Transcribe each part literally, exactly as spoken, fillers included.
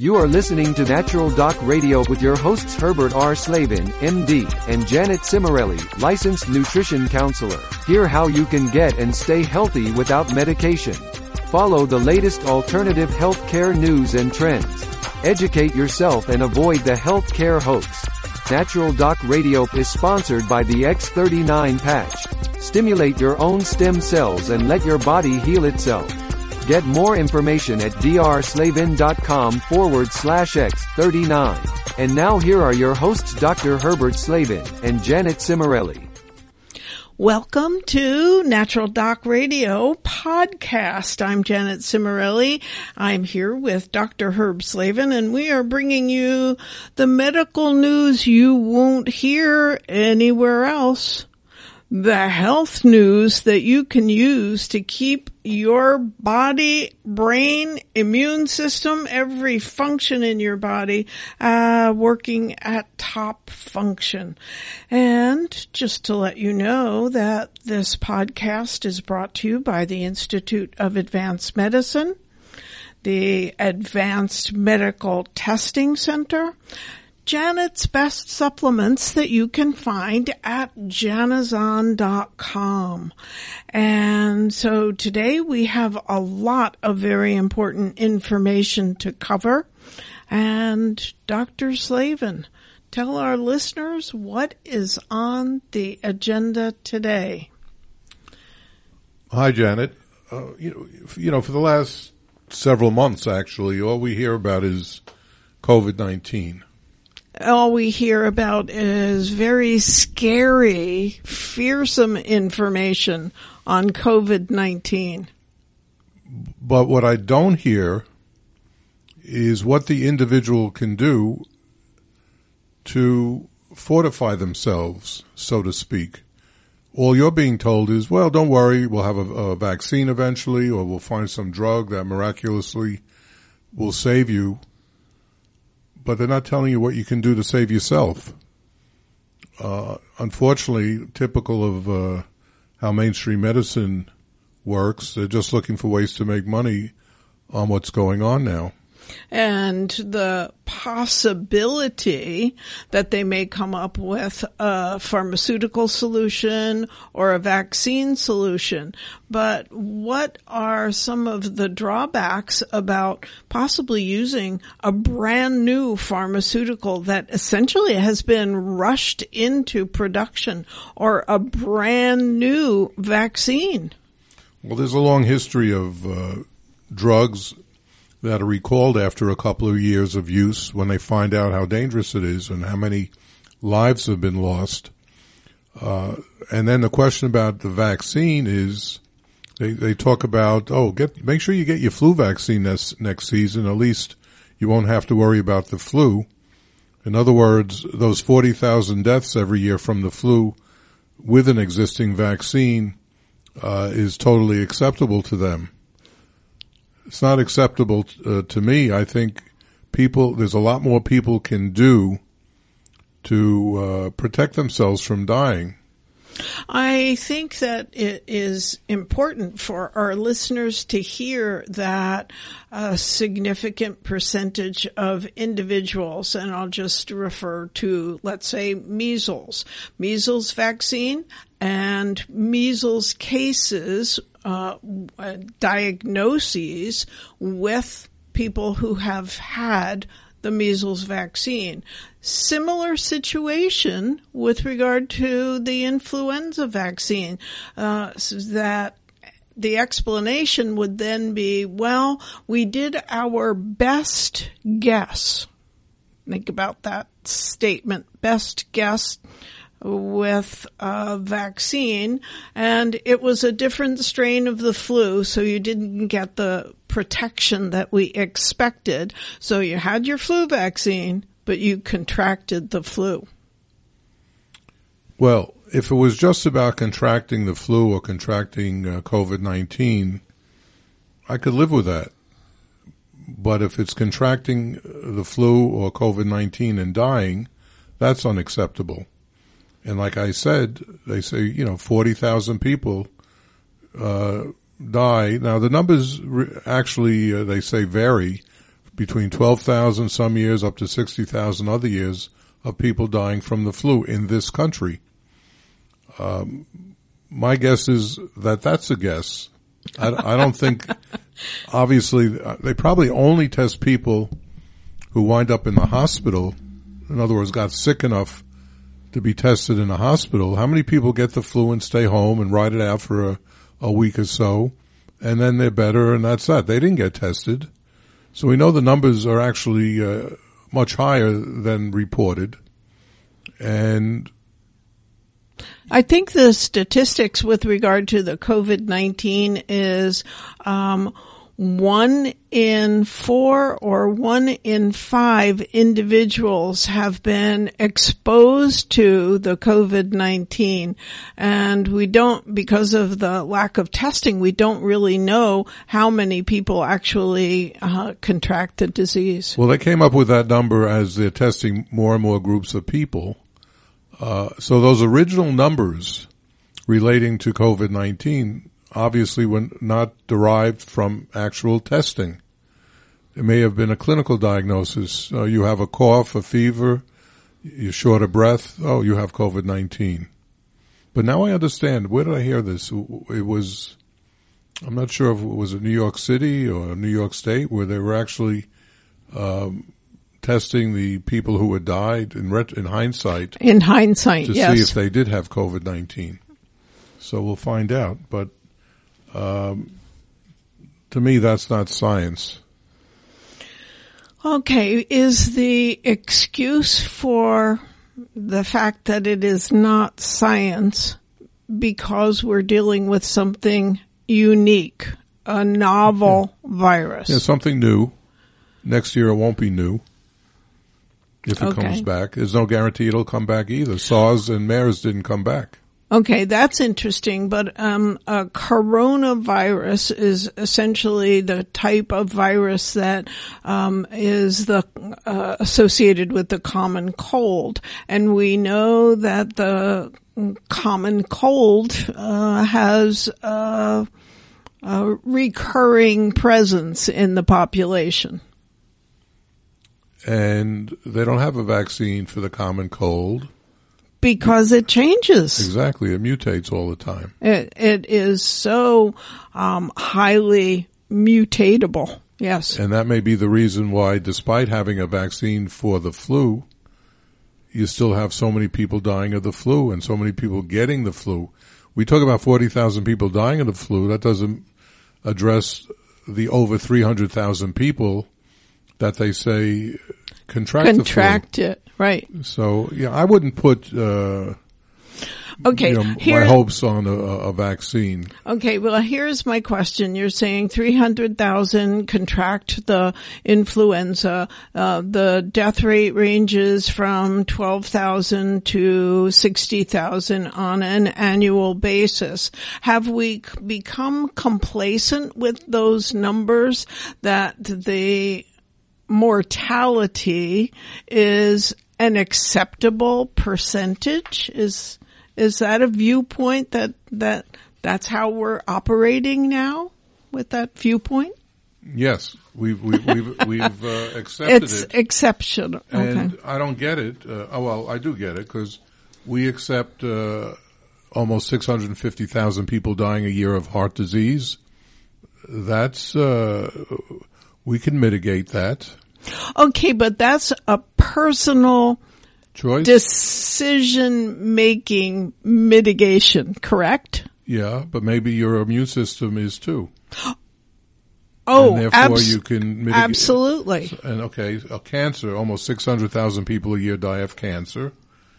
You are listening to Natural Doc Radio with your hosts Herbert R. Slavin, M D, and Janet Cimarelli, licensed nutrition counselor. Hear how you can get and stay healthy without medication. Follow the latest alternative healthcare news and trends. Educate yourself and avoid the healthcare hoax. Natural Doc Radio is sponsored by the X thirty-nine patch. Stimulate your own stem cells and let your body heal itself. Get more information at drslavin.com forward slash X39. And now here are your hosts Doctor Herbert Slavin and Janet Cimarelli. Welcome to Natural Doc Radio podcast. I'm Janet Cimarelli. I'm here with Doctor Herb Slavin, and we are bringing you the medical news you won't hear anywhere else. The health news that you can use to keep your body, brain, immune system, every function in your body, uh, working at top function. And just to let you know that this podcast is brought to you by the Institute of Advanced Medicine, the Advanced Medical Testing Center, Janet's Best Supplements that you can find at janazon dot com. And so today we have a lot of very important information to cover. And Doctor Slavin, tell our listeners what is on the agenda today. Hi, Janet. Uh, you know, you know, for the last several months, actually, all we hear about is COVID nineteen. All we hear about is very scary, fearsome information on COVID nineteen. But what I don't hear is what the individual can do to fortify themselves, so to speak. All you're being told is, well, don't worry, we'll have a, a vaccine eventually, or we'll find some drug that miraculously will save you. But they're not telling you what you can do to save yourself. Uh, unfortunately, typical of uh, how mainstream medicine works, they're just looking for ways to make money on what's going on now. And the possibility that they may come up with a pharmaceutical solution or a vaccine solution. But what are some of the drawbacks about possibly using a brand new pharmaceutical that essentially has been rushed into production, or a brand new vaccine? Well, there's a long history of uh, drugs that are recalled after a couple of years of use when they find out how dangerous it is and how many lives have been lost. Uh, and then the question about the vaccine is they, they talk about, oh, get, make sure you get your flu vaccine this next season. At least you won't have to worry about the flu. In other words, those forty thousand deaths every year from the flu with an existing vaccine uh, is totally acceptable to them. It's not acceptable uh, to me. I think people, there's a lot more people can do to uh, protect themselves from dying. I think that it is important for our listeners to hear that a significant percentage of individuals, and I'll just refer to, let's say, measles, measles vaccine and measles cases, uh, diagnoses with people who have had the measles vaccine. Similar situation with regard to the influenza vaccine, uh, so that the explanation would then be, well, we did our best guess. Think about that statement, best guess with a vaccine, and it was a different strain of the flu, so you didn't get the protection that we expected. So you had your flu vaccine, but you contracted the flu. Well, if it was just about contracting the flu or contracting uh, COVID nineteen, I could live with that. But if it's contracting the flu or COVID nineteen and dying, that's unacceptable. And like I said, they say, you know, forty thousand people uh die. Now, the numbers re- actually, uh, they say, vary between twelve thousand some years up to sixty thousand other years of people dying from the flu in this country. Um, my guess is that that's a guess. I, I don't think, obviously, they probably only test people who wind up in the hospital. In other words, got sick enough to be tested in a hospital. How many people get the flu and stay home and ride it out for a, a week or so, and then they're better, and that's that? They didn't get tested. So we know the numbers are actually uh, much higher than reported. And I think the statistics with regard to the COVID nineteen is um, one in four or one in five individuals have been exposed to the COVID nineteen. And we don't, because of the lack of testing, we don't really know how many people actually uh, contract the disease. Well, they came up with that number as they're testing more and more groups of people. Uh, so those original numbers relating to COVID nineteen obviously were not derived from actual testing. It may have been a clinical diagnosis. Uh, you have a cough, a fever, you're short of breath. Oh, you have COVID nineteen. But now I understand. Where did I hear this? It was, I'm not sure if it was in New York City or New York State, where they were actually um testing the people who had died in ret- in hindsight. In hindsight, to yes. see if they did have COVID nineteen. So we'll find out. But um, to me, that's not science. Okay, is the excuse for the fact that it is not science because we're dealing with something unique, a novel yeah. virus? Yeah, something new. Next year it won't be new. If it okay. comes back. There's no guarantee it'll come back either. SARS and MERS didn't come back. Okay, that's interesting, but um a coronavirus is essentially the type of virus that um is the uh, associated with the common cold, and we know that the common cold uh has uh, a recurring presence in the population. And they don't have a vaccine for the common cold. Because it changes. Exactly. It mutates all the time. It, it is so um, highly mutatable. Yes. And that may be the reason why, despite having a vaccine for the flu, you still have so many people dying of the flu and so many people getting the flu. We talk about forty thousand people dying of the flu. That doesn't address the over three hundred thousand people that they say contract, contract the flu. it, right. So, yeah, I wouldn't put uh, okay, you know, here, my hopes on a, a vaccine. Okay, well, here's my question. You're saying three hundred thousand contract the influenza. Uh, the death rate ranges from twelve thousand to sixty thousand on an annual basis. Have we become complacent with those numbers that the mortality is an acceptable percentage? Is is that a viewpoint that that that's how we're operating now with that viewpoint? Yes, we've we've we've, we've uh, accepted it's it. It's exceptional. Okay. And I don't get it. Uh, oh, well, I do get it because we accept uh, almost six hundred fifty thousand people dying a year of heart disease. That's uh, we can mitigate that. Okay, but that's a personal choice, decision-making mitigation, correct? Yeah, but maybe your immune system is too. Oh, and therefore abs- you can mitigate. Absolutely. And okay, a cancer, almost six hundred thousand people a year die of cancer.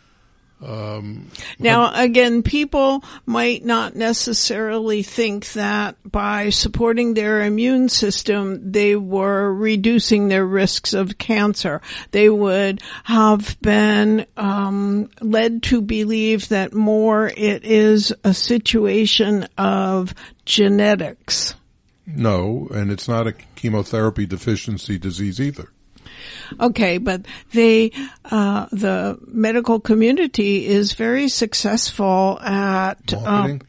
Um, now, again, people might not necessarily think that by supporting their immune system, they were reducing their risks of cancer. They would have been um, led to believe that more it is a situation of genetics. No, and it's not a chemotherapy deficiency disease either. Okay, but they, uh, the medical community is very successful at, um,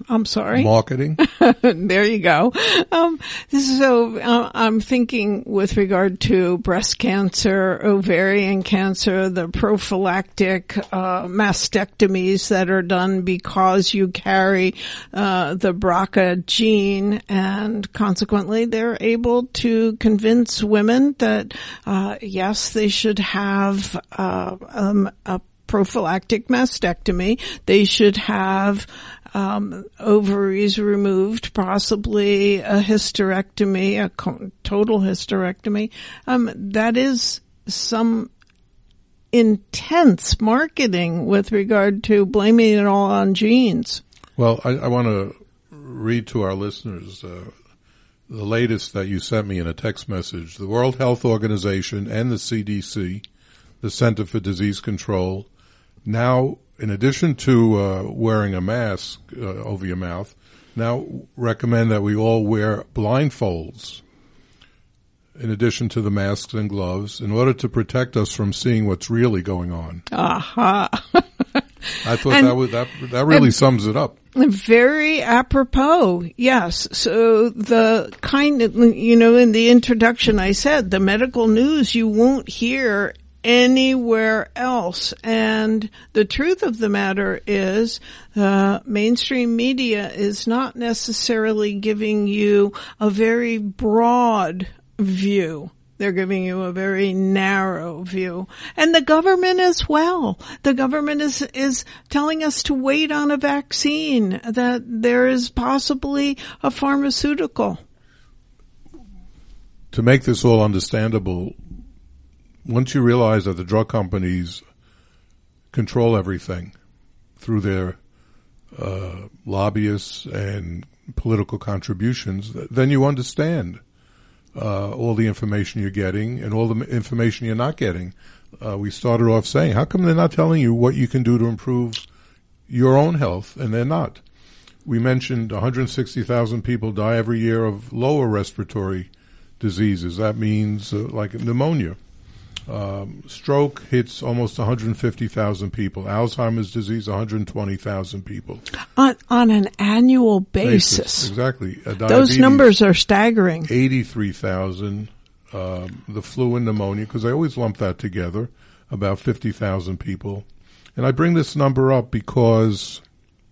I'm sorry. Marketing. There you go. Um, so uh, I'm thinking with regard to breast cancer, ovarian cancer, the prophylactic uh, mastectomies that are done because you carry uh, the B R C A gene, and consequently they're able to convince women that uh, yes, they should have uh, um, a prophylactic mastectomy. They should have Um, ovaries removed, possibly a hysterectomy, a co- total hysterectomy. Um, that is some intense marketing with regard to blaming it all on genes. Well, I, I want to read to our listeners uh, the latest that you sent me in a text message. The World Health Organization and the C D C, the Center for Disease Control, now, in addition to uh, wearing a mask uh, over your mouth, now recommend that we all wear blindfolds in addition to the masks and gloves in order to protect us from seeing what's really going on. Aha. I thought And- that was, that that really and- sums it up. Very apropos, yes. So the kind of, you know, in the introduction I said, the medical news you won't hear anywhere else. And the truth of the matter is, uh, mainstream media is not necessarily giving you a very broad view. They're giving you a very narrow view. And the government as well. The government is, is telling us to wait on a vaccine, that there is possibly a pharmaceutical. To make this all understandable, once you realize that the drug companies control everything through their uh, lobbyists and political contributions, then you understand uh, all the information you're getting and all the information you're not getting. Uh, we started off saying, how come they're not telling you what you can do to improve your own health, and they're not? We mentioned one hundred sixty thousand people die every year of lower respiratory diseases. That means uh, like pneumonia. Um, stroke hits almost one hundred fifty thousand people. Alzheimer's disease, one hundred twenty thousand people. On, on an annual basis. basis. Exactly. Uh, Those numbers are staggering. eighty-three thousand. Um, the flu and pneumonia, because I always lump that together, about fifty thousand people. And I bring this number up because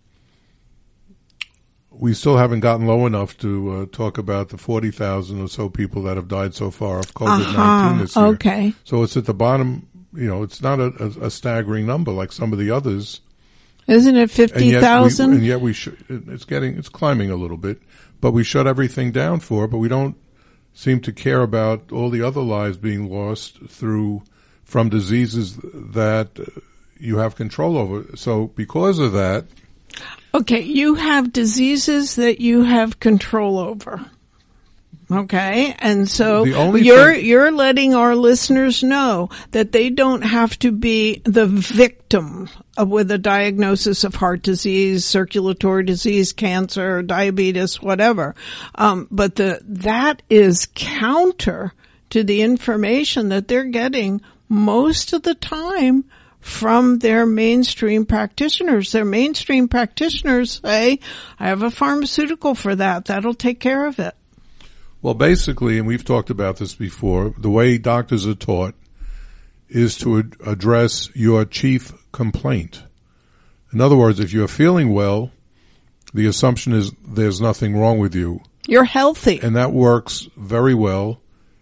we still haven't gotten low enough to uh, talk about the forty thousand or so people that have died so far of COVID nineteen Uh-huh. this year. Okay. So it's at the bottom, you know, it's not a, a, a staggering number like some of the others. Isn't it And fifty yet we, thousand? and yet we sh- it's getting, it's climbing a little bit, but we shut everything down for it, but we don't seem to care about all the other lives being lost through, from diseases that you have control over. So because of that, Okay, you have diseases that you have control over. Okay, and so The only you're thing- you're letting our listeners know that they don't have to be the victim of, with a diagnosis of heart disease, circulatory disease, cancer, diabetes, whatever. Um, but the that is counter to the information that they're getting most of the time from their mainstream practitioners. Their mainstream practitioners say, I have a pharmaceutical for that. That'll take care of it. well, basically, and we've talked about this before, the way doctors are taught is to ad- address your chief complaint. In other words, if you're feeling well, the assumption is there's nothing wrong with you. You're healthy. And that works very well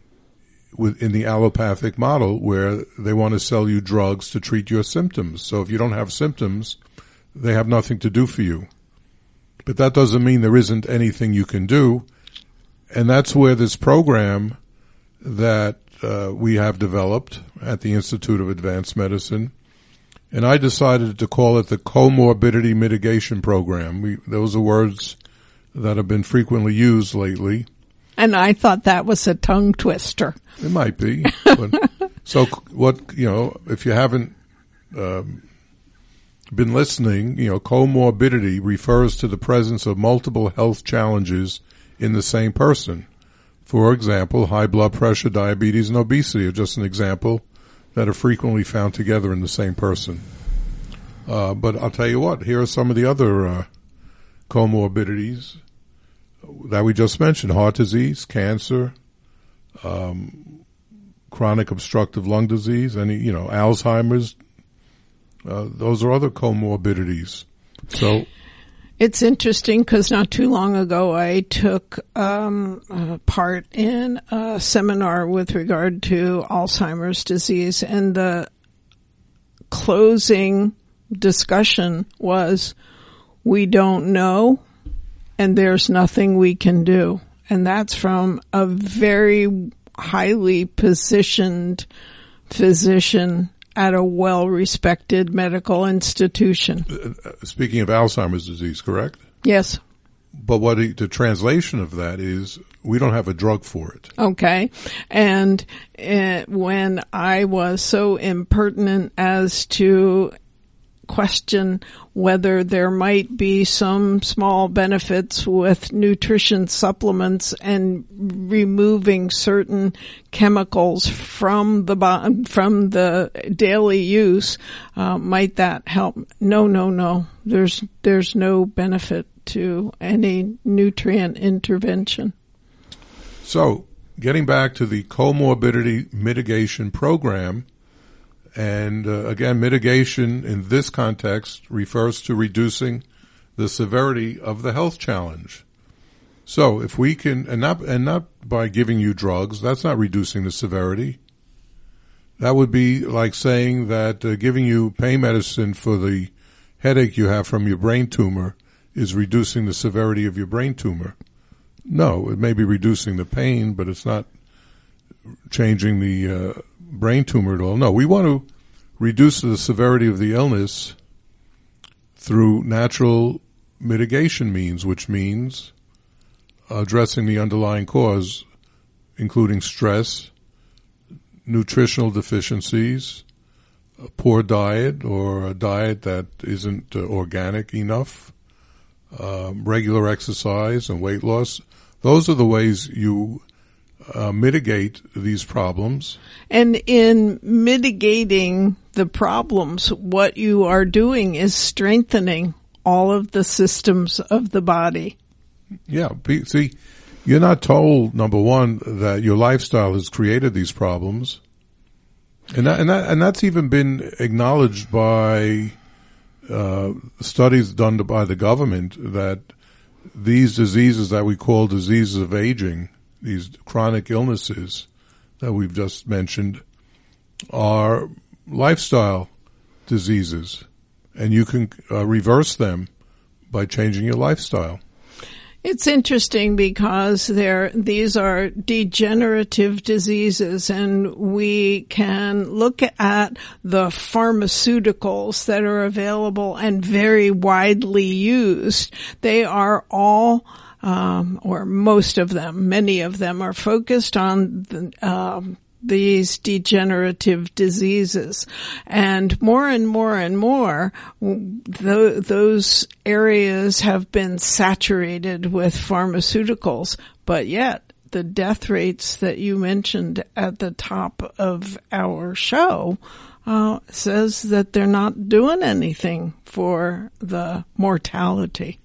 with, in the allopathic model, where they want to sell you drugs to treat your symptoms. So if you don't have symptoms, they have nothing to do for you. But that doesn't mean there isn't anything you can do. And that's where this program that uh, we have developed at the Institute of Advanced Medicine, and I decided to call it the Comorbidity Mitigation Program. We, those are words that have been frequently used lately. And I thought that was a tongue twister. It might be. But, so what, you know, if you haven't um, been listening, you know, comorbidity refers to the presence of multiple health challenges in the same person. For example, high blood pressure, diabetes, and obesity are just an example that are frequently found together in the same person. Uh, but I'll tell you what, here are some of the other uh, comorbidities that we just mentioned: heart disease, cancer, um, chronic obstructive lung disease, any, you know, Alzheimer's. Uh, those are other comorbidities. So it's interesting because not too long ago I took um, uh, part in a seminar with regard to Alzheimer's disease, and the closing discussion was, we don't know and there's nothing we can do. And that's from a very highly positioned physician at a well-respected medical institution. Uh, speaking of Alzheimer's disease, correct? Yes. But what the, the translation of that is, we don't have a drug for it. Okay. And uh, when I was so impertinent as to question whether there might be some small benefits with nutrition supplements and removing certain chemicals from the from the daily use, uh, might that help? No, no, no. There's there's no benefit to any nutrient intervention. So, getting back to the comorbidity mitigation program. And uh, again, mitigation in this context refers to reducing the severity of the health challenge. So if we can, and not, and not by giving you drugs, that's not reducing the severity. That would be like saying that uh, giving you pain medicine for the headache you have from your brain tumor is reducing the severity of your brain tumor. No, it may be reducing the pain, but it's not changing the uh, brain tumor at all. No, we want to reduce the severity of the illness through natural mitigation means, which means addressing the underlying cause, including stress, nutritional deficiencies, a poor diet or a diet that isn't uh, organic enough, uh, regular exercise and weight loss. Those are the ways you Uh, mitigate these problems. And in mitigating the problems, what you are doing is strengthening all of the systems of the body. Yeah. See, you're not told, number one, that your lifestyle has created these problems. And that, and that, and that's even been acknowledged by uh, studies done by the government, that these diseases that we call diseases of aging, these chronic illnesses that we've just mentioned, are lifestyle diseases, and you can uh, reverse them by changing your lifestyle. It's interesting because there, these are degenerative diseases, and we can look at the pharmaceuticals that are available and very widely used. They are all Um, or most of them, many of them are focused on the, um, these degenerative diseases. And more and more and more, th- those areas have been saturated with pharmaceuticals, but yet the death rates that you mentioned at the top of our show uh, says that they're not doing anything for the mortality.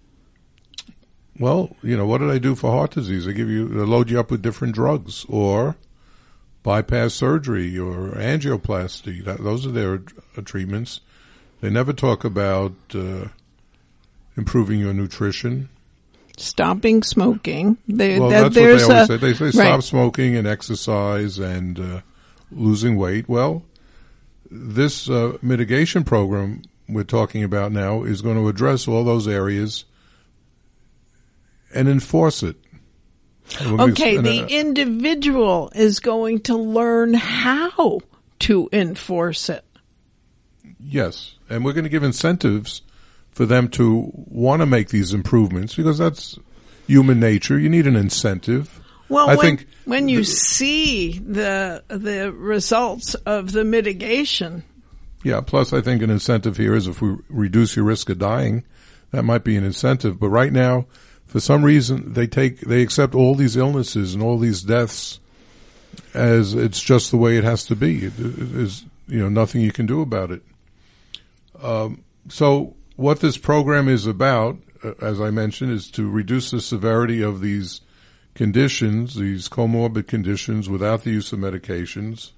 Well, you know, what did I do for heart disease? I give you, they load you up with different drugs, or bypass surgery, or angioplasty. That, those are their uh, treatments. They never talk about uh, improving your nutrition. Stopping smoking. They, well, that, that's what they always a, say. They say right. Stop smoking and exercise and uh, losing weight. Well, this uh, mitigation program we're talking about now is going to address all those areas and enforce it. Okay, the individual is going to learn how to enforce it. Yes, and we're going to give incentives for them to want to make these improvements, because that's human nature. You need an incentive. Well, I when, think when you th- see the the results of the mitigation. Yeah, plus I think an incentive here is if we reduce your risk of dying, that might be an incentive. But right now, for some reason, they take, they accept all these illnesses and all these deaths as it's just the way it has to be. It, it is, you know, nothing you can do about it. Um, so what this program is about, uh, as I mentioned, is to reduce the severity of these conditions, these comorbid conditions, without the use of medications.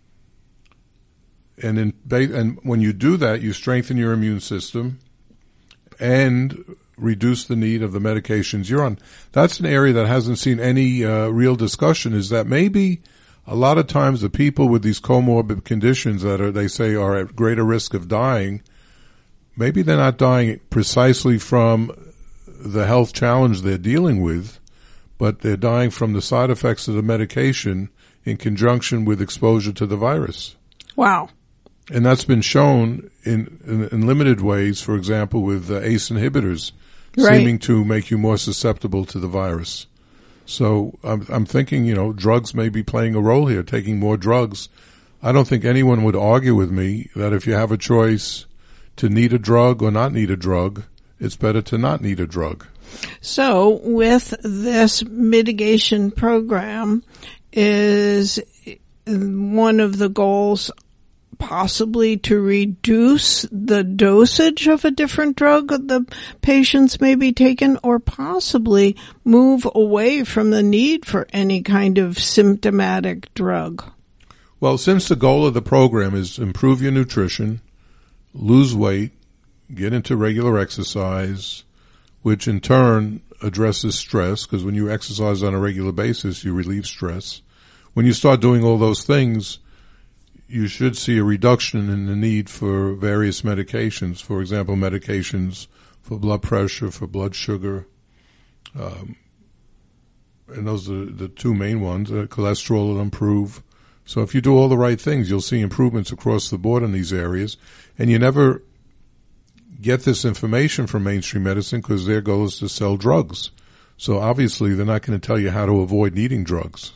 And in, and when you do that, you strengthen your immune system and reduce the need of the medications you're on. That's an area that hasn't seen any uh, real discussion, is that maybe a lot of times the people with these comorbid conditions that are, they say are at greater risk of dying, maybe they're not dying precisely from the health challenge they're dealing with, but they're dying from the side effects of the medication in conjunction with exposure to the virus. Wow. And that's been shown in, in, in limited ways, for example, with uh, A C E inhibitors, right, seeming to make you more susceptible to the virus. So I'm, I'm thinking, you know, drugs may be playing a role here, taking more drugs. I don't think anyone would argue with me that if you have a choice to need a drug or not need a drug, it's better to not need a drug. So with this mitigation program, is one of the goals possibly to reduce the dosage of a different drug the patients may be taking, or possibly move away from the need for any kind of symptomatic drug? Well, since the goal of the program is improve your nutrition, lose weight, get into regular exercise, which in turn addresses stress, because when you exercise on a regular basis, you relieve stress. When you start doing all those things, you should see a reduction in the need for various medications. For example, medications for blood pressure, for blood sugar. Um, and those are the two main ones. Uh, cholesterol will improve. So if you do all the right things, you'll see improvements across the board in these areas. And you never get this information from mainstream medicine because their goal is to sell drugs. So obviously they're not going to tell you how to avoid needing drugs.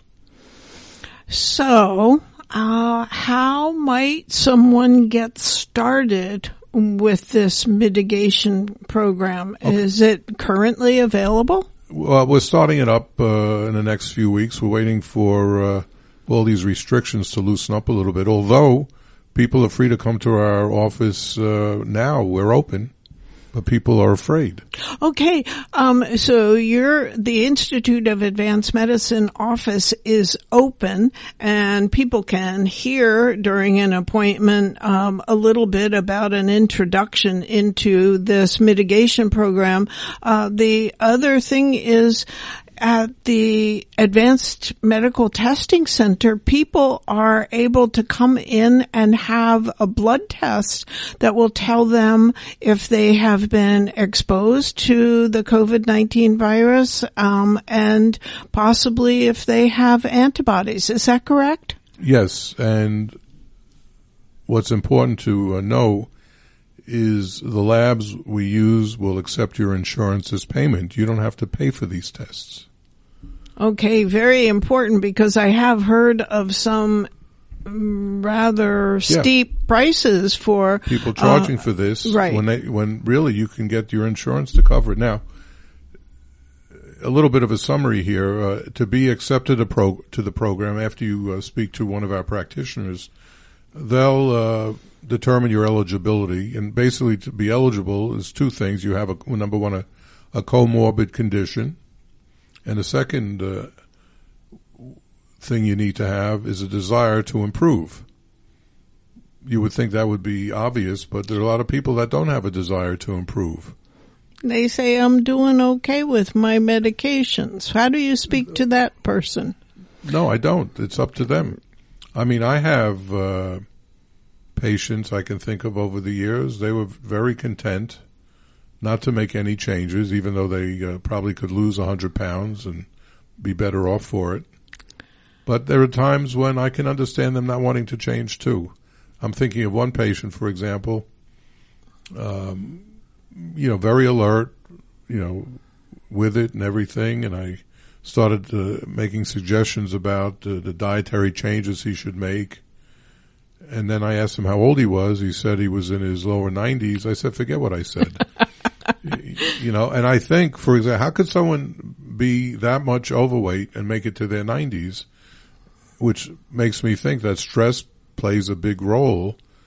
So Uh, how might someone get started with this mitigation program? Okay. Is it currently available? Well, we're starting it up uh, in the next few weeks. We're waiting for uh, all these restrictions to loosen up a little bit. Although people are free to come to our office uh, now. We're open. But people are afraid. Okay, um, so your the Institute of Advanced Medicine office is open, and people can hear during an appointment um, a little bit about an introduction into this mitigation program. Uh, the other thing is, at the Advanced Medical Testing Center, people are able to come in and have a blood test that will tell them if they have been exposed to the COVID nineteen virus, um, and possibly if they have antibodies. Is that correct? Yes, and what's important to uh, know is the labs we use will accept your insurance as payment. You don't have to pay for these tests. Okay, very important, because I have heard of some rather steep yeah. prices for people charging uh, for this. Right. When they, when really you can get your insurance to cover it. Now, a little bit of a summary here. Uh, to be accepted a pro, to the program after you uh, speak to one of our practitioners, they'll uh, determine your eligibility. And basically to be eligible is two things. You have, a number one, a, a comorbid condition. And the second uh, thing you need to have is a desire to improve. You would think that would be obvious, but there are a lot of people that don't have a desire to improve. They say, I'm doing okay with my medications. How do you speak to that person? No, I don't. It's up to them. I mean, I have uh, patients I can think of over the years. They were very content not to make any changes, even though they uh, probably could lose one hundred pounds and be better off for it. But there are times when I can understand them not wanting to change too. I'm thinking of one patient, for example, um, you know, very alert, you know, with it and everything. And I started uh, making suggestions about uh, the dietary changes he should make. And then I asked him how old he was. He said he was in his lower nineties. I said, forget what I said. You know, and I think, for example, how could someone be that much overweight and make it to their nineties, which makes me think that stress plays a big role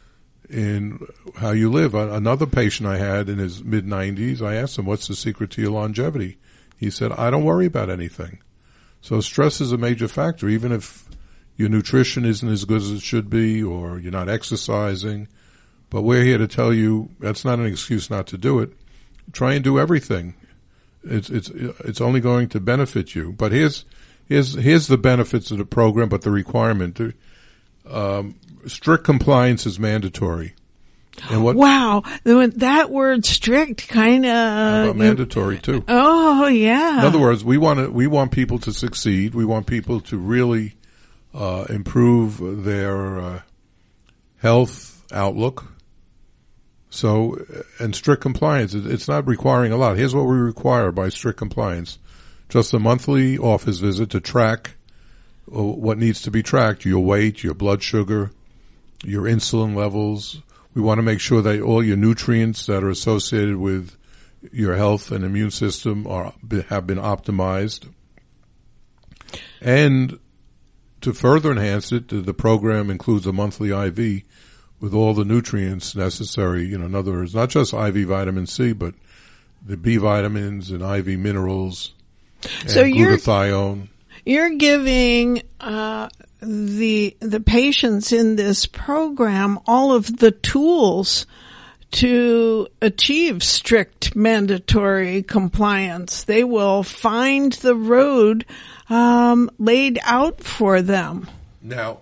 in how you live. Another patient I had in his mid nineties, I asked him, what's the secret to your longevity? He said, I don't worry about anything. So stress is a major factor, even if your nutrition isn't as good as it should be or you're not exercising. But we're here to tell you that's not an excuse not to do it. Try and do everything. It's it's it's only going to benefit you. But here's here's here's the benefits of the program, but the requirement. Um, strict compliance is mandatory. And what, wow, that word strict kind of mandatory too. Oh yeah. In other words, we want to we want people to succeed. We want people to really uh, improve their uh, health outlook. So, and strict compliance, it's not requiring a lot. Here's what we require by strict compliance. Just a monthly office visit to track what needs to be tracked, your weight, your blood sugar, your insulin levels. We want to make sure that all your nutrients that are associated with your health and immune system are have been optimized. And to further enhance it, the program includes a monthly I V with all the nutrients necessary. You know, in other words, not just I V vitamin C, but the B vitamins and I V minerals and so you're, glutathione. You're giving uh, the the patients in this program all of the tools to achieve strict mandatory compliance. They will find the road um, laid out for them. Now,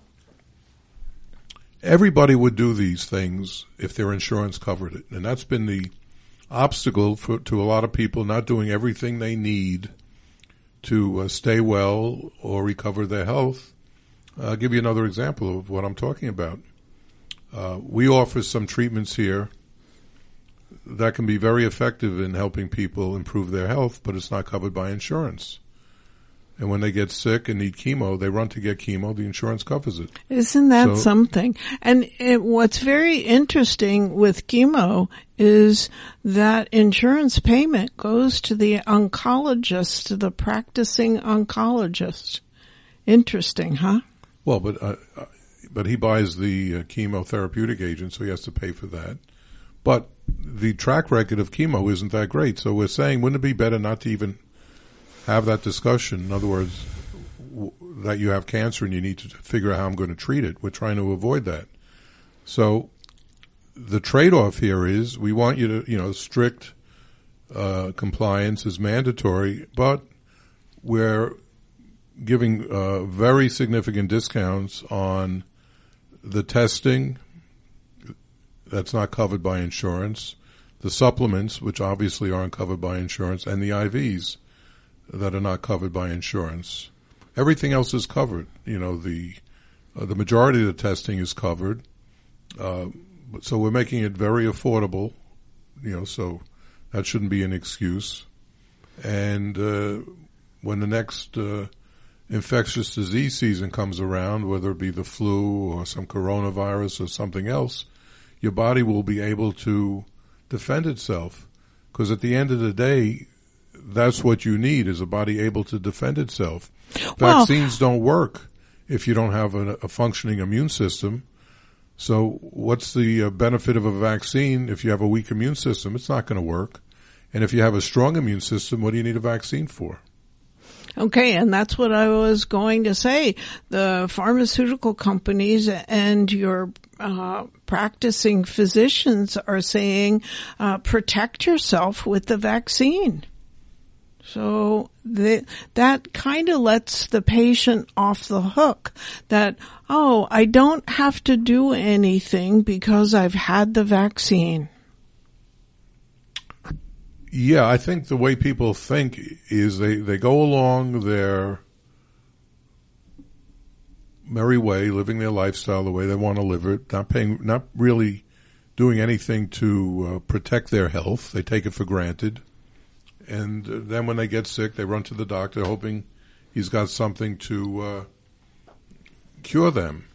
everybody would do these things if their insurance covered it. And that's been the obstacle for, to a lot of people not doing everything they need to uh, stay well or recover their health. I'll give you another example of what I'm talking about. Uh, we offer some treatments here that can be very effective in helping people improve their health, but it's not covered by insurance. And when they get sick and need chemo, they run to get chemo. The insurance covers it. Isn't that so, something? And it, what's very interesting with chemo is that insurance payment goes to the oncologist, to the practicing oncologist. Interesting, huh? Well, but uh, but he buys the uh, chemotherapeutic agent, so he has to pay for that. But the track record of chemo isn't that great. So we're saying, wouldn't it be better not to even have that discussion? In other words, w- that you have cancer and you need to figure out how I'm going to treat it. We're trying to avoid that. So the trade-off here is we want you to, you know, strict uh, compliance is mandatory, but we're giving uh, very significant discounts on the testing that's not covered by insurance, the supplements, which obviously aren't covered by insurance, and the I Vs that are not covered by insurance. Everything else is covered. You know, the uh, the majority of the testing is covered. Uh, so we're making it very affordable, you know, so that shouldn't be an excuse. And uh, when the next uh, infectious disease season comes around, whether it be the flu or some coronavirus or something else, your body will be able to defend itself. Because at the end of the day, that's what you need, is a body able to defend itself. Well, Vaccines don't work if you don't have a, a functioning immune system. So what's the uh, benefit of a vaccine if you have a weak immune system? It's not going to work. And if you have a strong immune system, what do you need a vaccine for? Okay, and that's what I was going to say. The pharmaceutical companies and your uh, practicing physicians are saying, uh, protect yourself with the vaccine. So the, that kind of lets the patient off the hook that, oh, I don't have to do anything because I've had the vaccine. Yeah, I think the way people think is they, they go along their merry way, living their lifestyle the way they want to live it, not paying, not really doing anything to uh, protect their health. They take it for granted. And then when they get sick, they run to the doctor hoping he's got something to uh, cure them.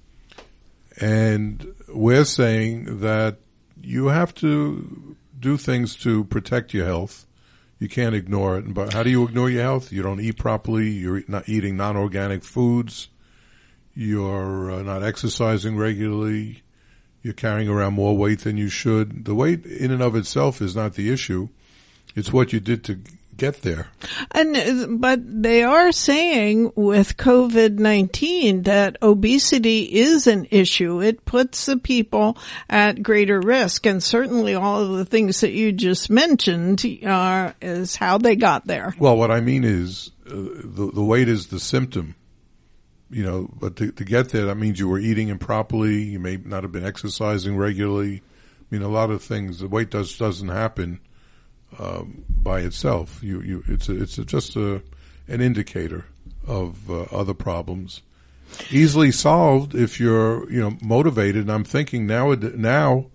And we're saying that you have to do things to protect your health. You can't ignore it. But how do you ignore your health? You don't eat properly. You're not eating non-organic foods. You're uh, not exercising regularly. you're carrying around more weight than you should. The weight in and of itself is not the issue. It's what you did to get there. And, but they are saying with COVID nineteen that obesity is an issue. It puts the people at greater risk. And certainly all of the things that you just mentioned are, is how they got there. Well, what I mean is uh, the, the weight is the symptom, you know, but to, to get there, that means you were eating improperly. You may not have been exercising regularly. I mean, a lot of things, the weight does, doesn't happen Um, by itself. You, you, it's a, it's a, just a, an indicator of uh, other problems. Easily solved if you're, you know, motivated. And I'm thinking now, now,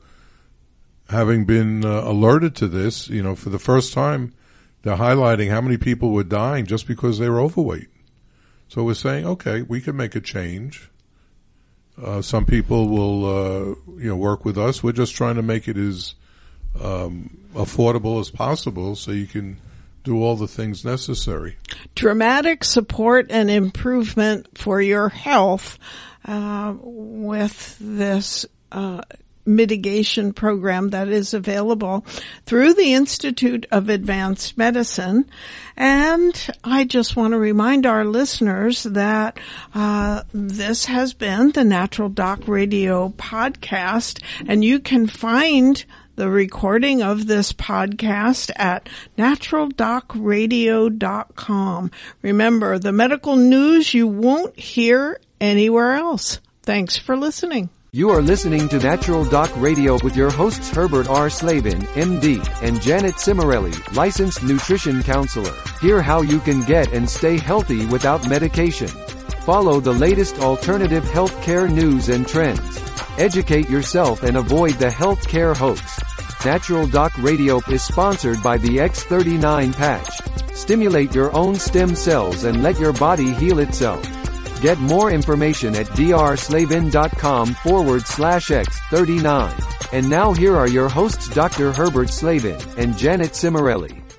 having been uh, alerted to this, you know, for the first time, they're highlighting how many people were dying just because they were overweight. So we're saying, okay, we can make a change. Uh, some people will, uh, you know, work with us. We're just trying to make it as Um, affordable as possible so you can do all the things necessary. Dramatic support and improvement for your health uh, with this uh, mitigation program that is available through the Institute of Advanced Medicine. And I just want to remind our listeners that uh this has been the Natural Doc Radio podcast, and you can find the recording of this podcast at natural doc radio dot com. Remember, the medical news you won't hear anywhere else. Thanks for listening. You are listening to Natural Doc Radio with your hosts Herbert R. Slavin, M D, and Janet Cimarelli, licensed nutrition counselor. Hear how you can get and stay healthy without medication. Follow the latest alternative healthcare news and trends. Educate yourself and avoid the healthcare hoax. Natural Doc Radio is sponsored by the X thirty-nine patch. Stimulate your own stem cells and let your body heal itself. Get more information at drslavin.com forward slash X39. And now here are your hosts Doctor Herbert Slavin and Janet Cimarelli.